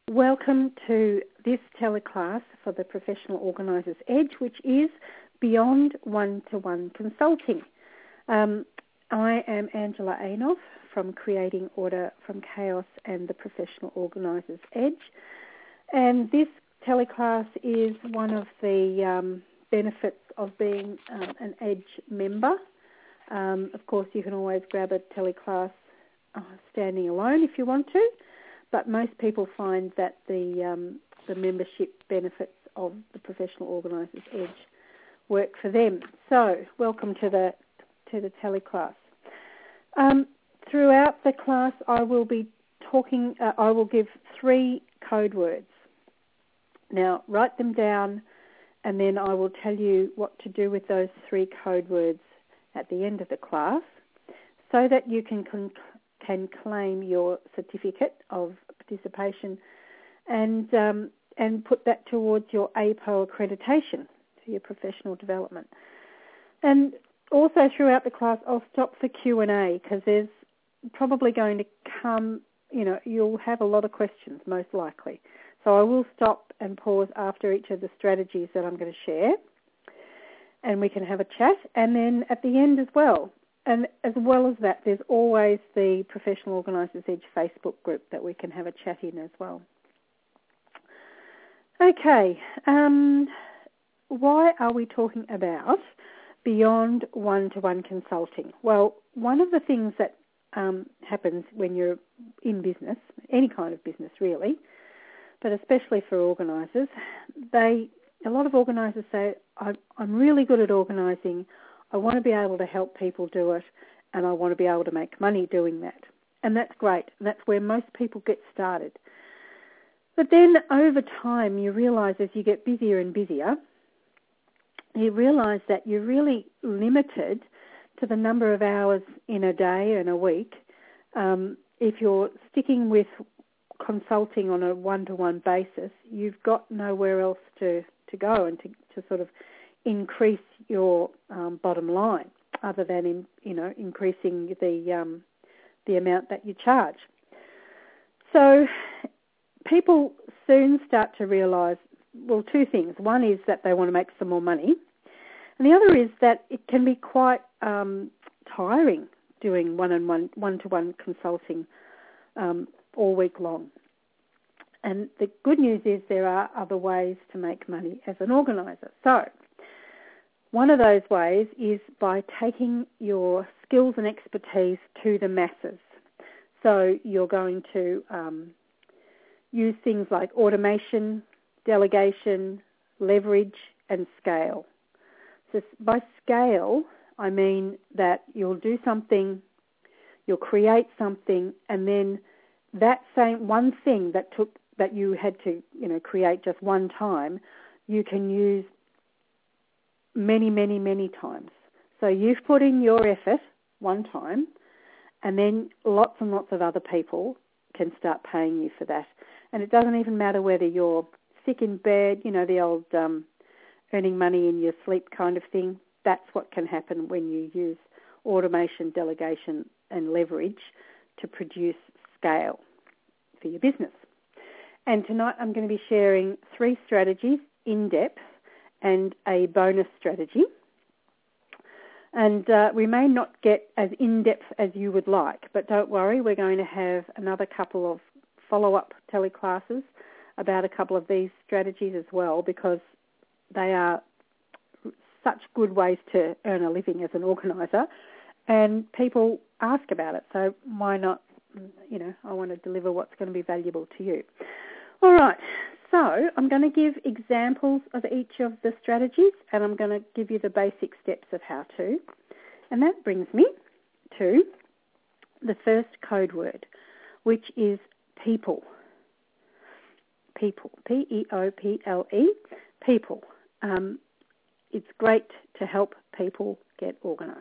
Welcome to this teleclass for the Professional Organisers Edge, which is Beyond One-to-One Consulting. I am Angela Anoff from Creating Order from Chaos and the Professional Organisers Edge. And this teleclass is one of the benefits of being an Edge member. Of course, you can always grab a teleclass standing alone if you want to, but most people find that the membership benefits of the Professional Organisers Edge work for them. So, welcome to the teleclass. Throughout the class, I will be talking. I will give 3 code words. Now, write them down, and then I will tell you what to do with those 3 code words at the end of the class, so that you can claim your certificate of participation and put that towards your APO accreditation for your professional development. And also throughout the class, I'll stop for Q&A because there's probably going to come, you'll have a lot of questions most likely. So I will stop and pause after each of the strategies that I'm going to share, and we can have a chat. And then at the end as well. And as well as that, there's always the Professional Organisers Edge Facebook group that we can have a chat in as well. Okay, why are we talking about Beyond One-to-One Consulting? Well, one of the things that happens when you're in business, any kind of business really, but especially for organisers, a lot of organisers say, I'm really good at organising, I want to be able to help people do it, and I want to be able to make money doing that. And that's great. That's where most people get started. But then over time, you realise as you get busier and busier, you realise that you're really limited to the number of hours in a day and a week. If you're sticking with consulting on a one-to-one basis, you've got nowhere else to go and to sort of increase your bottom line, other than increasing the amount that you charge. So people soon start to realise, well, 2 things. One is that they want to make some more money, and the other is that it can be quite tiring doing one-to-one consulting all week long. And the good news is there are other ways to make money as an organiser. So one of those ways is by taking your skills and expertise to the masses. So you're going to use things like automation, delegation, leverage, and scale. So by scale, I mean that you'll do something, you'll create something, and then that same one thing that you had to create just one time, you can use many, many, many times. So you've put in your effort one time, and then lots and lots of other people can start paying you for that. And it doesn't even matter whether you're sick in bed, the old earning money in your sleep kind of thing. That's what can happen when you use automation, delegation, and leverage to produce scale for your business. And tonight I'm going to be sharing 3 strategies in depth and a bonus strategy. And we may not get as in-depth as you would like, but don't worry, we're going to have another couple of follow-up teleclasses about a couple of these strategies as well, because they are such good ways to earn a living as an organiser, and people ask about it, so why not, I want to deliver what's going to be valuable to you. All right, so I'm going to give examples of each of the strategies, and I'm going to give you the basic steps of how to. And that brings me to the first code word, which is people. People, P-E-O-P-L-E, people. It's great to help people get organised.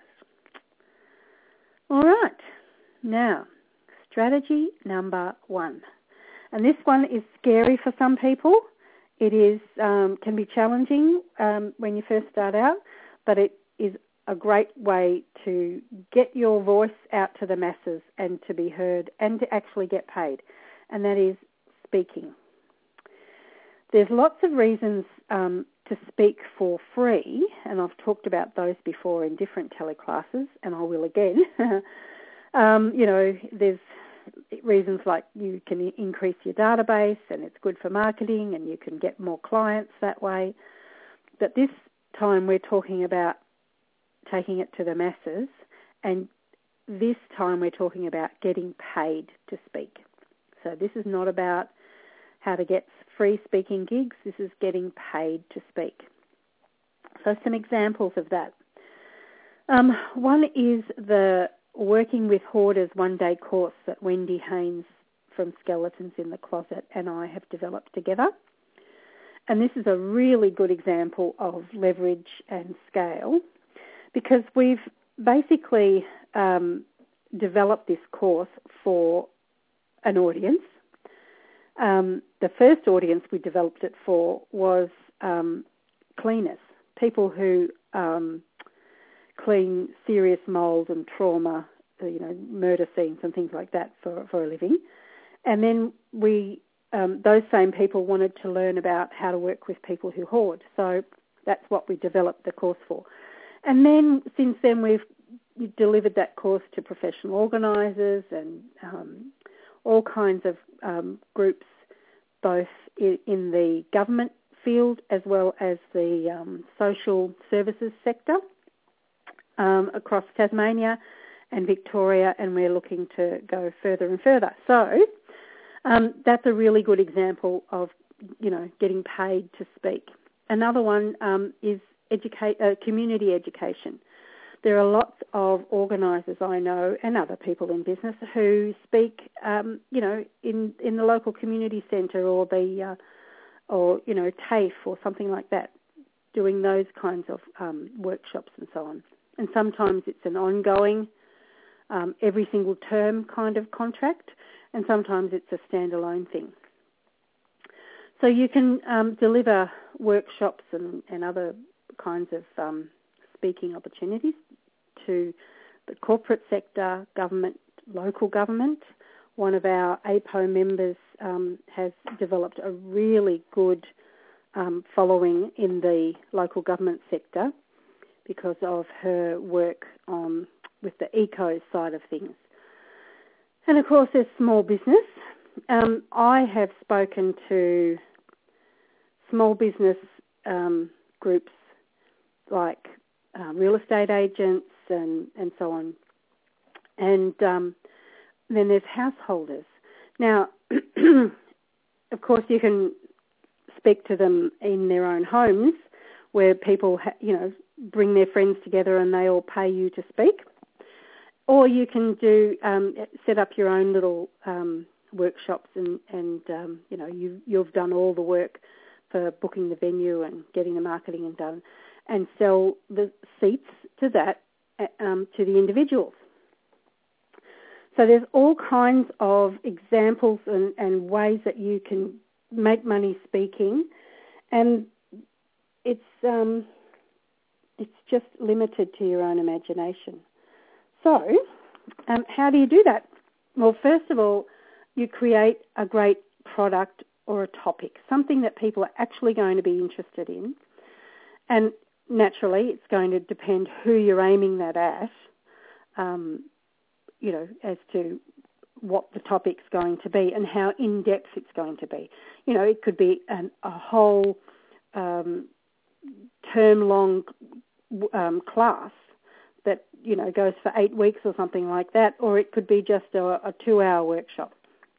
All right, now, strategy number 1. And this one is scary for some people. It is can be challenging when you first start out, but it is a great way to get your voice out to the masses and to be heard and to actually get paid, and that is speaking. there's lots of reasons to speak for free, and I've talked about those before in different teleclasses, and I will again. There's reasons like you can increase your database, and it's good for marketing, and you can get more clients that way. But this time we're talking about taking it to the masses, and this time we're talking about getting paid to speak. So this is not about how to get free speaking gigs. This is getting paid to speak. So some examples of that. One is the Working with Hoarders one-day course that Wendy Haynes from Skeletons in the Closet and I have developed together. And this is a really good example of leverage and scale, because we've basically developed this course for an audience. The first audience we developed it for was cleaners, people who clean serious mould and trauma, murder scenes and things like that for a living. And then those same people wanted to learn about how to work with people who hoard. So that's what we developed the course for. And then since then we've delivered that course to professional organisers and all kinds of groups, both in the government field as well as the social services sector across Tasmania and Victoria, and we're looking to go further and further. So that's a really good example of, getting paid to speak. Another one is community education. There are lots of organisers I know and other people in business who speak, in the local community centre or TAFE or something like that, doing those kinds of workshops and so on. And sometimes it's an ongoing, every single term kind of contract, and sometimes it's a standalone thing. So you can deliver workshops and other kinds of speaking opportunities to the corporate sector, government, local government. One of our APO members has developed a really good following in the local government sector because of her work with the eco side of things. And of course there's small business. I have spoken to small business groups like real estate agents and so on. And then there's householders. Now, of course, you can speak to them in their own homes where people, bring their friends together and they all pay you to speak. Or you can set up your own little workshops and you've done all the work for booking the venue and getting the marketing done, and sell the seats to that to the individuals. So there's all kinds of examples and ways that you can make money speaking, and it's just limited to your own imagination. So how do you do that? Well, first of all, you create a great product or a topic, something that people are actually going to be interested in. And naturally, it's going to depend who you're aiming that at, as to what the topic's going to be and how in-depth it's going to be. It could be a whole term-long class that, goes for 8 weeks or something like that, or it could be just a 2-hour workshop.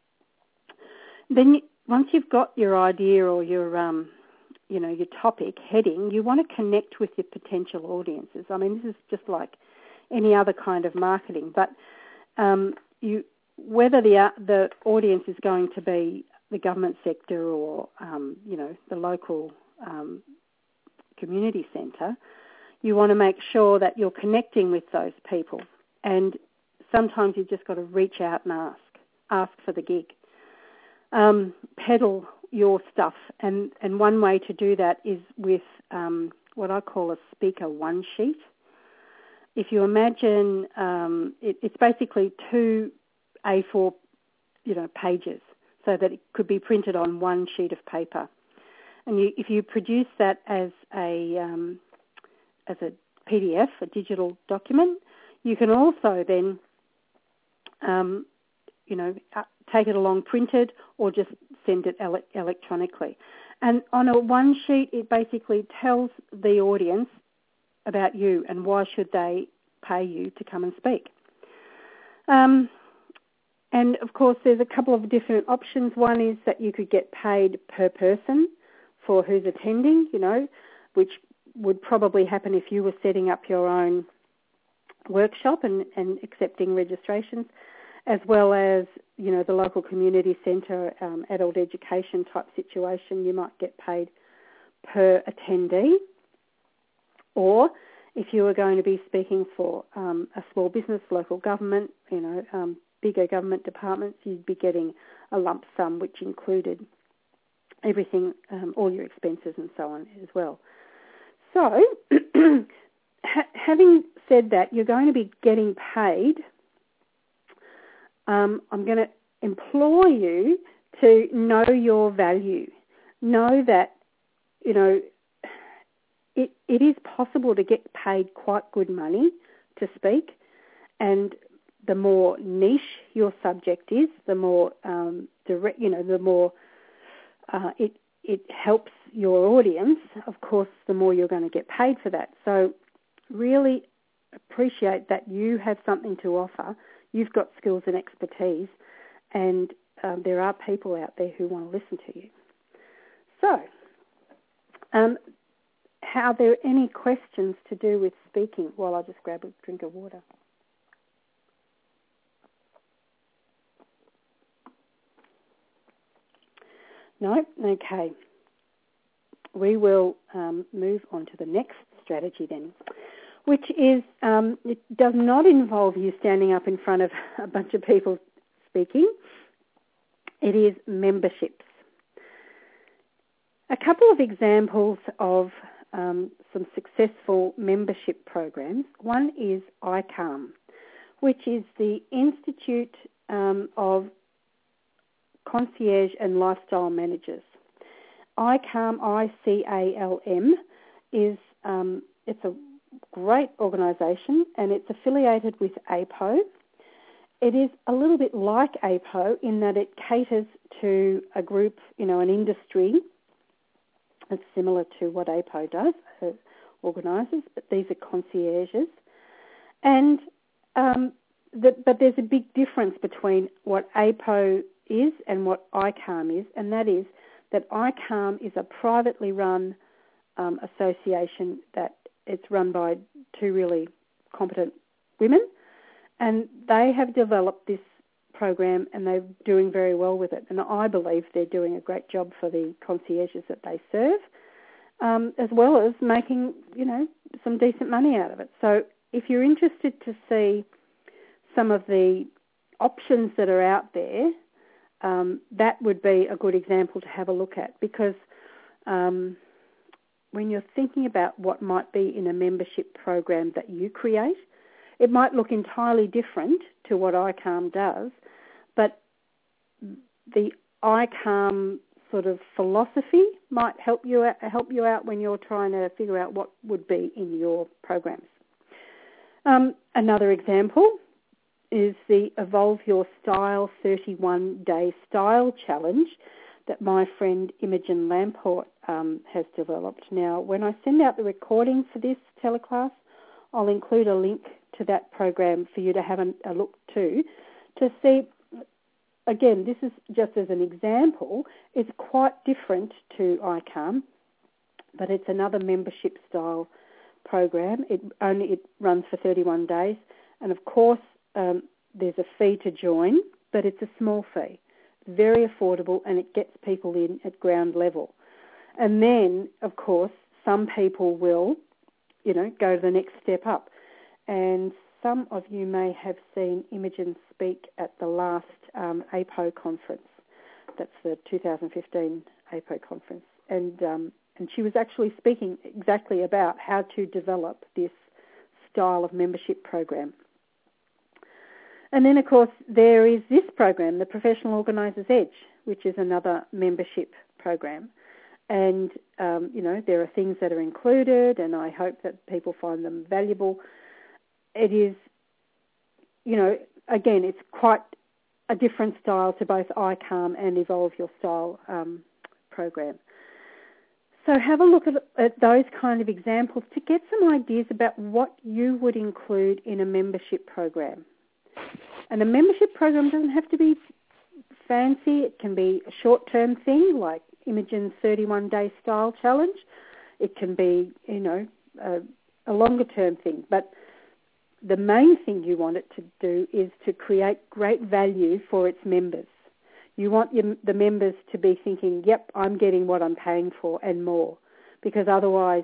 Then once you've got your idea or your topic heading, you want to connect with your potential audiences. I mean, this is just like any other kind of marketing, but whether the audience is going to be the government sector or, the local community centre, you want to make sure that you're connecting with those people. And sometimes you've just got to reach out and ask for the gig. Peddle your stuff, and one way to do that is with what I call a speaker one sheet. If you imagine, it's basically 2 A4 pages, so that it could be printed on one sheet of paper. And if you produce that as a PDF, a digital document, you can also then, take it along printed or just send it electronically. And on a one sheet, it basically tells the audience about you and why should they pay you to come and speak. And, of course, there's a couple of different options. One is that you could get paid per person for who's attending, which would probably happen if you were setting up your own workshop and accepting registrations, as well as, the local community centre, adult education type situation. You might get paid per attendee. Or if you were going to be speaking for a small business, local government, bigger government departments, you'd be getting a lump sum which included everything, all your expenses and so on as well. So, having said that, you're going to be getting paid. I'm going to implore you to know your value. Know that, it is possible to get paid quite good money to speak, and the more niche your subject is, the more direct, the more it helps your audience. Of course, the more you're going to get paid for that. So really appreciate that you have something to offer. You've got skills and expertise, and there are people out there who want to listen to you. So, are there any questions to do with speaking? Well, I'll just grab a drink of water. No? Okay. We will move on to the next strategy then, which is, it does not involve you standing up in front of a bunch of people speaking. It is memberships. A couple of examples of some successful membership programs. One is ICALM, which is the Institute of Concierge and Lifestyle Managers. ICALM, ICALM, is it's a great organisation, and it's affiliated with APO. It is a little bit like APO in that it caters to a group, an industry. It's similar to what APO does, organises, but these are concierges. And but there's a big difference between what APO is and what ICALM is, and that is that ICALM is a privately run association that it's run by two really competent women, and they have developed this program and they're doing very well with it. And I believe they're doing a great job for the concierges that they serve, as well as making, some decent money out of it. So if you're interested to see some of the options that are out there, that would be a good example to have a look at, because when you're thinking about what might be in a membership program that you create, it might look entirely different to what ICALM does, but the ICALM sort of philosophy might help you out when you're trying to figure out what would be in your programs. Another example is the Evolve Your Style 31-Day Style Challenge that my friend Imogen Lamport has developed. Now, when I send out the recording for this teleclass, I'll include a link to that program for you to have a look to see. Again, this is just as an example. It's quite different to ICALM, but it's another membership style program. It runs for 31 days, and of course there's a fee to join, but it's a small fee, very affordable, and it gets people in at ground level. And then, of course, some people will, go to the next step up. And some of you may have seen Imogen speak at the last APO conference. That's the 2015 APO conference. And she was actually speaking exactly about how to develop this style of membership program. And then, of course, there is this program, the Professional Organiser's Edge, which is another membership program. and, there are things that are included, and I hope that people find them valuable. It is, again, it's quite a different style to both iCalm and Evolve Your Style program. So have a look at those kind of examples to get some ideas about what you would include in a membership program. And a membership program doesn't have to be fancy. It can be a short-term thing like Imogen's 31-day style challenge. It can be, a longer-term thing. But the main thing you want it to do is to create great value for its members. You want the members to be thinking, yep, I'm getting what I'm paying for and more, because otherwise,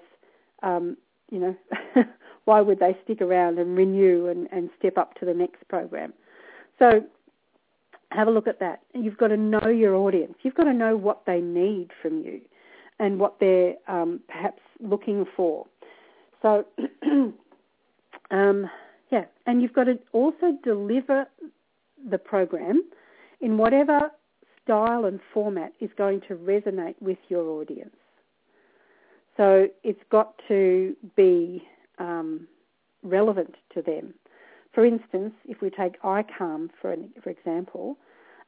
why would they stick around and renew and step up to the next program? So have a look at that. You've got to know your audience. You've got to know what they need from you and what they're perhaps looking for. So, and you've got to also deliver the program in whatever style and format is going to resonate with your audience. So it's got to be relevant to them. For instance, if we take iCalm, for example,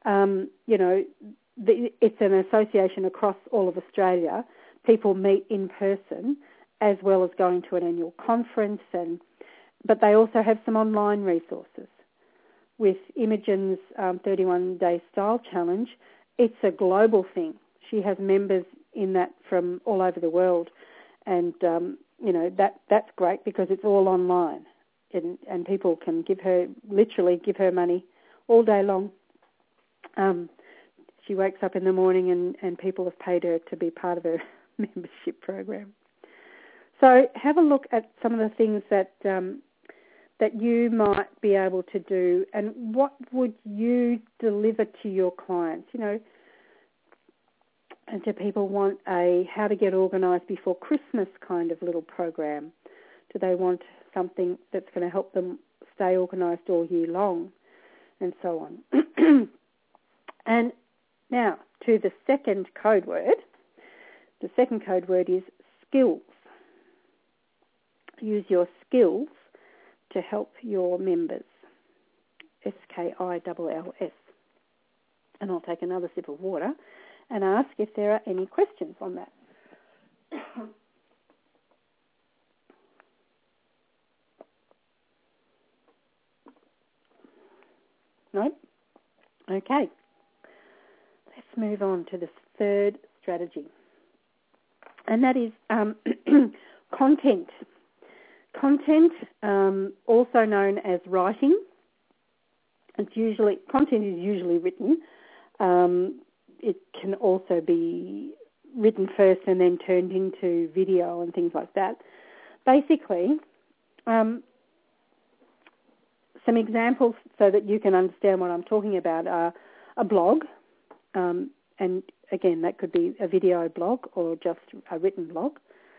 it's an association across all of Australia. People meet in person as well as going to an annual conference, but they also have some online resources. With Imogen's 31-day style challenge, it's a global thing. She has members in that from all over the world, and that's great because it's all online, and people can literally give her money all day long. She wakes up in the morning and people have paid her to be part of her membership program. So have a look at some of the things that you might be able to do, and what would you deliver to your clients? And do people want a how to get organised before Christmas kind of little program? Do they want something that's going to help them stay organised all year long, and so on? And now to the second code word. The second code word is skills. Use your skills to help your members. SKILLS. And I'll take another sip of water and ask if there are any questions on that. No? Okay. Let's move on to the third strategy. And that is content. Content, also known as writing. Content is usually written. It can also be written first and then turned into video and things like that. Basically, some examples so that you can understand what I'm talking about are a blog, and again, that could be a video blog or just a written blog.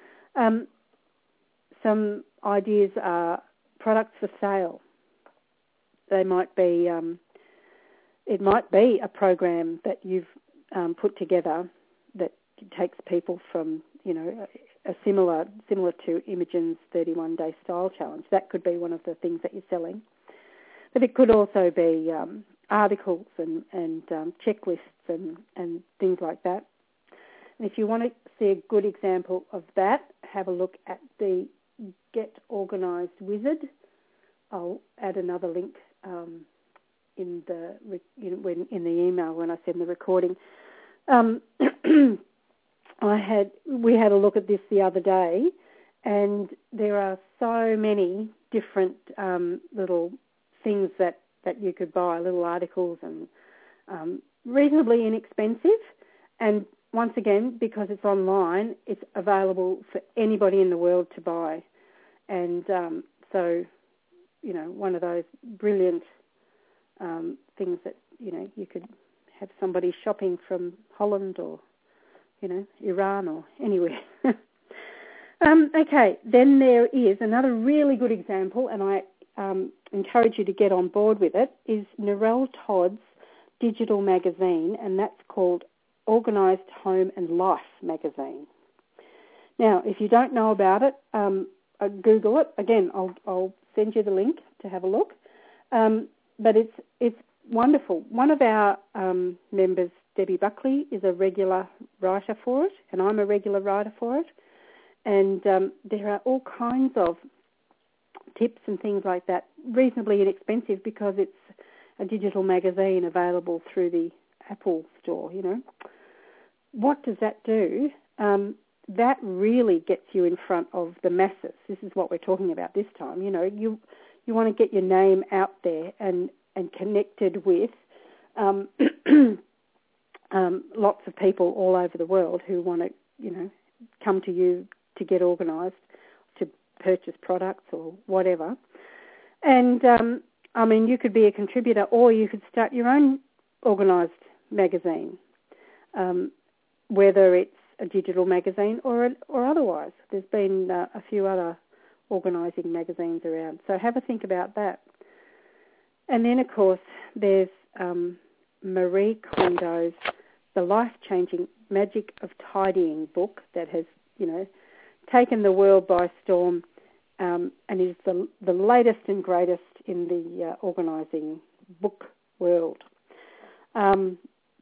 Some ideas are products for sale. They might be, it might be a program that you've put together that takes people from, a similar to Imogen's 31-day style challenge. That could be one of the things that you're selling. But it could also be articles and checklists and things like that. And if you want to see a good example of that, have a look at the Get Organised Wizard. I'll add another link in the email when I send the recording. We had a look at this the other day, and there are so many different little things that you could buy, little articles, and reasonably inexpensive. And once again, because it's online, it's available for anybody in the world to buy. And so, one of those brilliant things that, you could have somebody shopping from Holland or, Iran or anywhere. Okay, then there is another really good example, and I encourage you to get on board with it, is Narelle Todd's digital magazine, and that's called Organised Home and Life magazine. Now, if you don't know about it, Google it. Again, I'll send you the link to have a look. But it's wonderful. One of our members, Debbie Buckley, is a regular writer for it, and I'm a regular writer for it. And there are all kinds of tips and things like that, reasonably inexpensive because it's a digital magazine available through the Apple Store, you know. What does that do? That really gets you in front of the masses. This is what we're talking about this time. You know, you want to get your name out there and connected with lots of people all over the world who want to, you know, come to you to get organised, to purchase products or whatever. And, I mean, you could be a contributor or you could start your own organised magazine, whether it's a digital magazine or otherwise. There's been a few other organising magazines around. So have a think about that. And then, of course, there's Marie Kondo's The Life-Changing Magic of Tidying book that has, you know, taken the world by storm and is the latest and greatest in the organising book world. And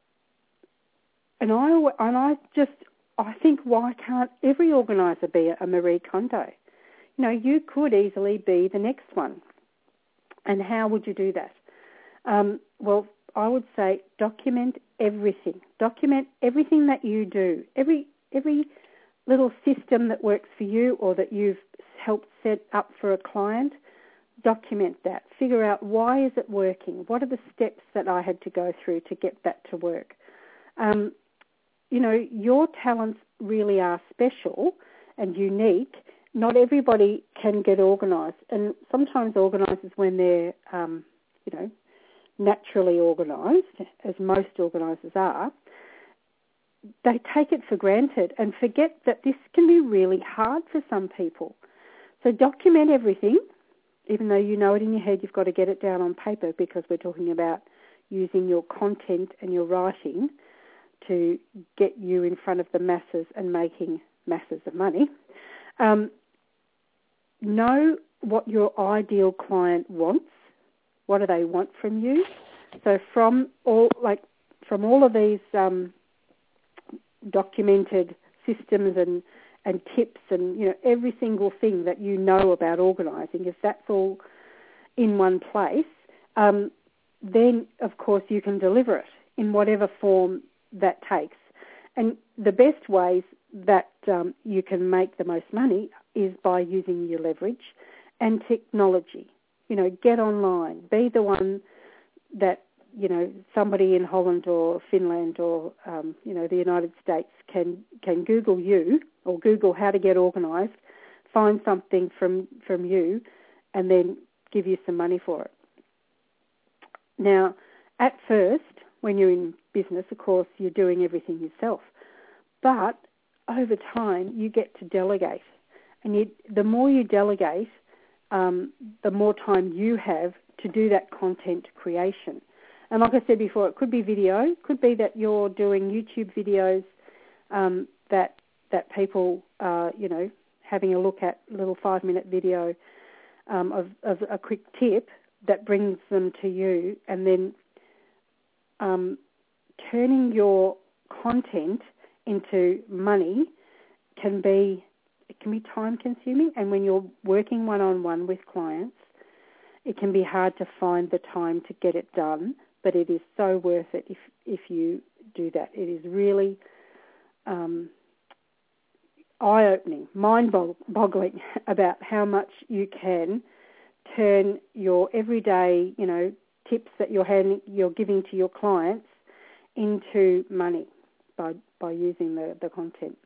I think, why can't every organiser be a Marie Kondo? You know, you could easily be the next one. And how would you do that? Well, I would say document everything. Document everything that you do. Every little system that works for you or that you've helped set up for a client, document that. Figure out, why is it working? What are the steps that I had to go through to get that to work? You know, your talents really are special and unique. Not everybody can get organised. And sometimes organisers, when they're, you know, naturally organised, as most organisers are, they take it for granted and forget that this can be really hard for some people. So document everything. Even though you know it in your head, you've got to get it down on paper, because we're talking about using your content and your writing to get you in front of the masses and making masses of money. Know what your ideal client wants. What do they want from you? So from all of these documented systems and tips and, you know, every single thing that you know about organising, if that's all in one place, then of course you can deliver it in whatever form that takes. And the best ways that you can make the most money is by using your leverage and technology. You know, get online. Be the one that, you know, somebody in Holland or Finland or, you know, the United States can Google you or Google how to get organised, find something from you, and then give you some money for it. Now, at first, when you're in business, of course, you're doing everything yourself. But over time, you get to delegate. And the more you delegate, the more time you have to do that content creation. And like I said before, it could be video. It could be that you're doing YouTube videos that people are, you know, having a look at, a little 5-minute video of a quick tip that brings them to you, and then turning your content into money can be time consuming. And when you're working one-on-one with clients, it can be hard to find the time to get it done, but it is so worth it if you do that. It is really eye-opening, mind-boggling about how much you can turn your everyday, you know, tips that you're giving to your clients into money by using the content.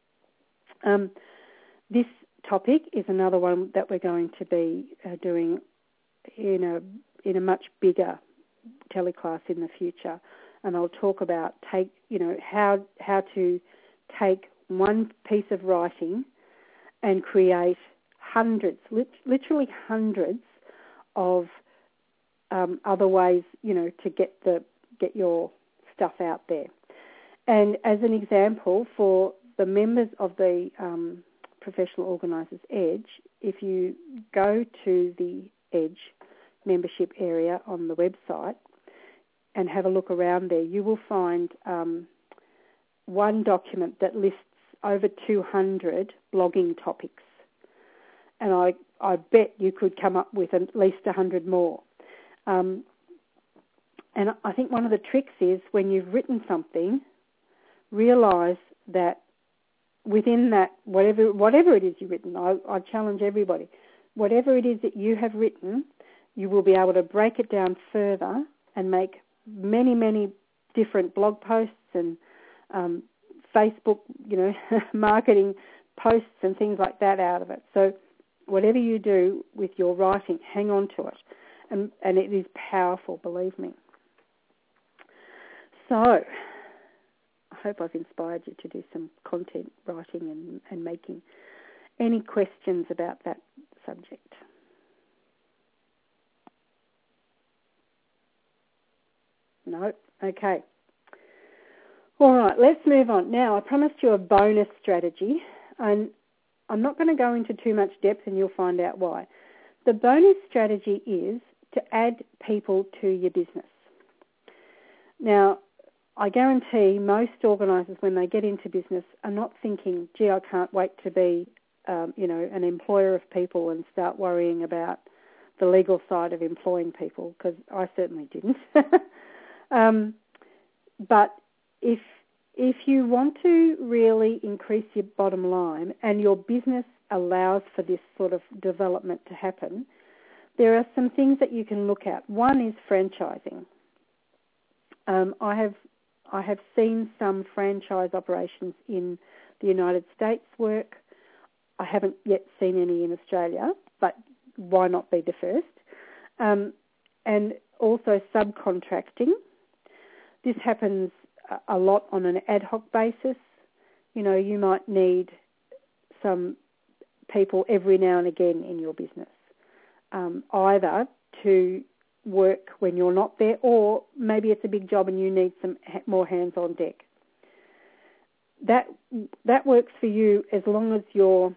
This topic is another one that we're going to be doing in a much bigger teleclass in the future, and I'll talk about how to take one piece of writing and create hundreds, literally hundreds of other ways, you know, to get your stuff out there. And as an example, for the members of the Professional Organisers Edge, if you go to the Edge membership area on the website and have a look around there, you will find one document that lists over 200 blogging topics. And I bet you could come up with at least 100 more. And I think one of the tricks is when you've written something, realise that within that, whatever it is you've written, I challenge everybody, whatever it is that you have written, you will be able to break it down further and make many, many different blog posts and Facebook, marketing posts and things like that out of it. So whatever you do with your writing, hang on to it. And it is powerful, believe me. So I hope I've inspired you to do some content writing and making. Any questions about that subject? No? Okay. All right, let's move on. Now, I promised you a bonus strategy, and I'm not going to go into too much depth, and you'll find out why. The bonus strategy is to add people to your business. Now, I guarantee most organisers, when they get into business, are not thinking, gee, I can't wait to be, an employer of people and start worrying about the legal side of employing people, because I certainly didn't. But if you want to really increase your bottom line and your business allows for this sort of development to happen, there are some things that you can look at. One is franchising. I have seen some franchise operations in the United States work. I haven't yet seen any in Australia, but why not be the first? And also subcontracting. This happens a lot on an ad hoc basis. You might need some people every now and again in your business, either to work when you're not there, or maybe it's a big job and you need some more hands on deck. That works for you as long as you're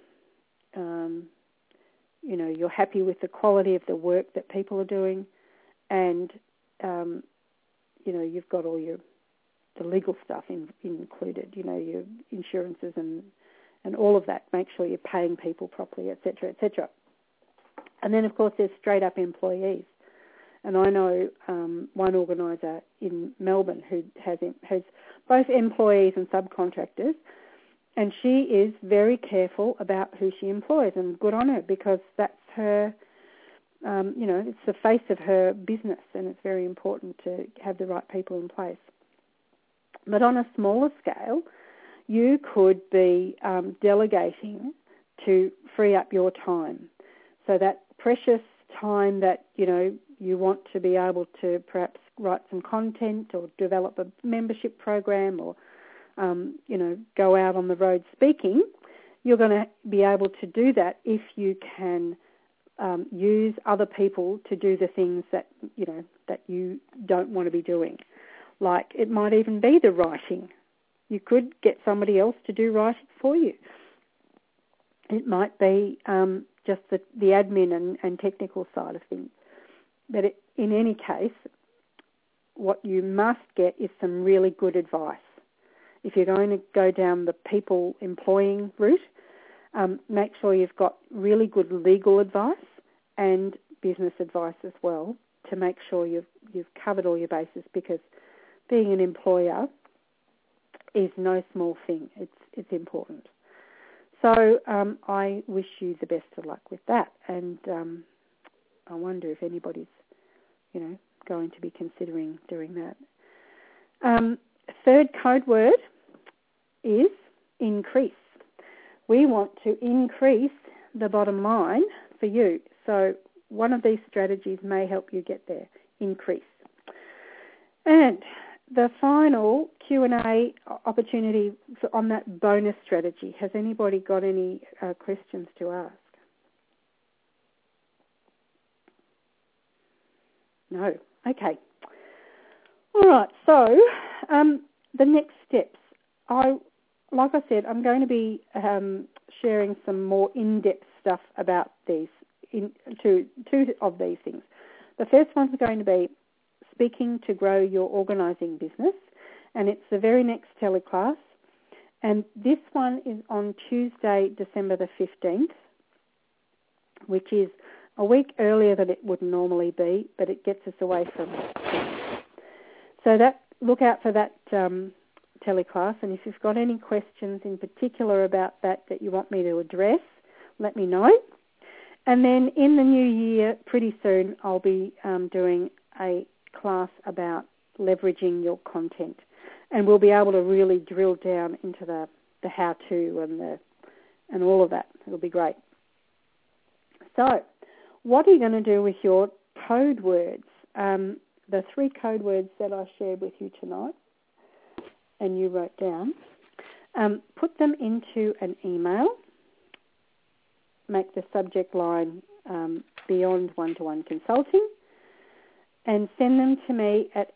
you're happy with the quality of the work that people are doing, and you've got all the legal stuff included, your insurances and all of that. Make sure you're paying people properly, etc., etc. And then, of course, there's straight-up employees. And I know one organiser in Melbourne who has both employees and subcontractors, and she is very careful about who she employs, and good on her, because that's her, it's the face of her business, and it's very important to have the right people in place. But on a smaller scale, you could be delegating to free up your time. So that precious time that, you want to be able to perhaps write some content or develop a membership program or, go out on the road speaking, you're going to be able to do that if you can use other people to do the things that you don't want to be doing. Like it might even be the writing. You could get somebody else to do writing for you. It might be just the admin and technical side of things. But in any case, what you must get is some really good advice. If you're going to go down the people employing route, make sure you've got really good legal advice and business advice as well to make sure you've covered all your bases, because being an employer is no small thing. It's important. So I wish you the best of luck with that, and I wonder if anybody's, going to be considering doing that. Third code word is increase. We want to increase the bottom line for you. So one of these strategies may help you get there, increase. And the final Q&A opportunity on that bonus strategy. Has anybody got any questions to ask? No. Okay. All right. So the next steps. like I said, I'm going to be sharing some more in-depth stuff about these, two of these things. The first one's going to be speaking to grow your organising business, and it's the very next teleclass. And this one is on Tuesday, December the 15th, which is a week earlier than it would normally be, but it gets us away from it. So look out for that teleclass, and if you've got any questions in particular about that you want me to address, let me know. And then in the new year, pretty soon, I'll be doing a class about leveraging your content, and we'll be able to really drill down into the how-to and all of that. It'll be great. So, what are you going to do with your code words? The 3 code words that I shared with you tonight, and you wrote down, put them into an email. Make the subject line Beyond One-to-One Consulting, and send them to me at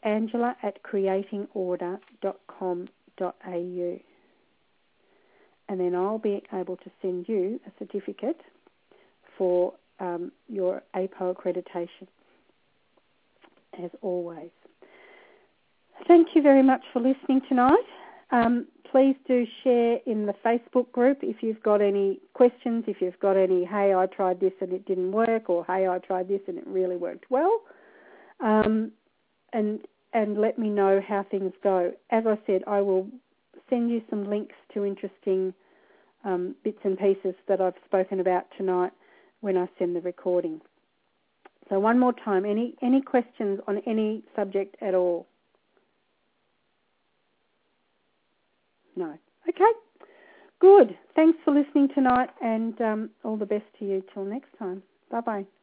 angela@creatingorder.com.au. And then I'll be able to send you a certificate for your APO accreditation, as always. Thank you very much for listening tonight. Please do share in the Facebook group if you've got any questions, if you've got any, hey, I tried this and it didn't work, or hey, I tried this and it really worked well. And let me know how things go. As I said, I will send you some links to interesting bits and pieces that I've spoken about tonight when I send the recording. So one more time, any questions on any subject at all? No. Okay. Good. Thanks for listening tonight, and all the best to you till next time. Bye-bye.